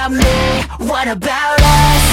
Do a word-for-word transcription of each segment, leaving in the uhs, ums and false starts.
about me? What about us?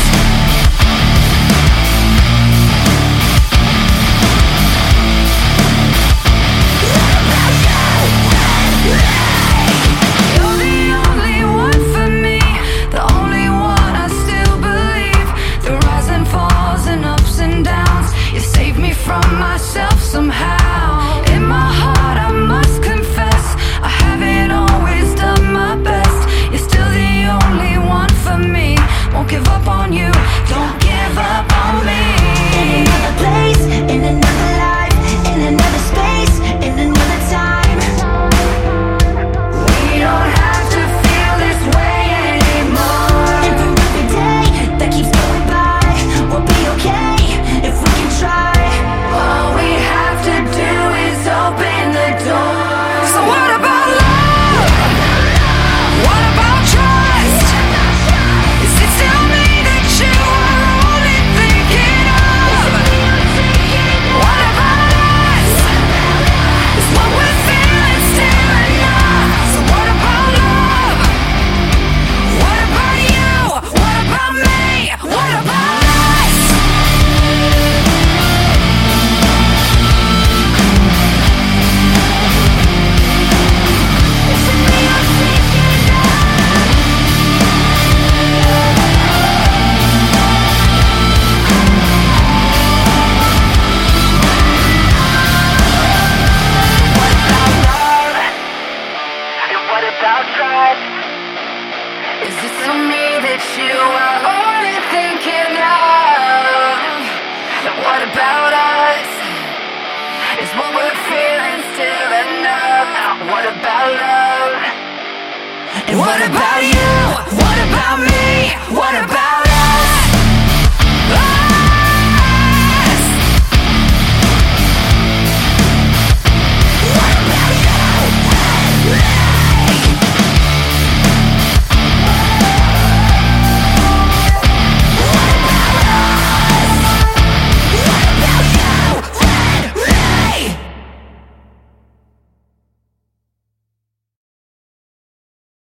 From myself somehow. In my heart I must confess, I haven't always done my best. You're still the only one for me. Won't give up on you, don't give up on me. In another place, in another life, in another space, in another time. We don't have to feel this way anymore. And for every day that keeps going by, we'll be okay if we can try. All we have to do is open the door. So what about love? What about trust? Is it still me that you are only thinking of? What about us? Is what we're feeling still enough? So what about love? What about you? What about me? What about us? Is it so me that you are only thinking of? What about us? Is what we're feeling still enough? What about love? And what about you? What about me? What about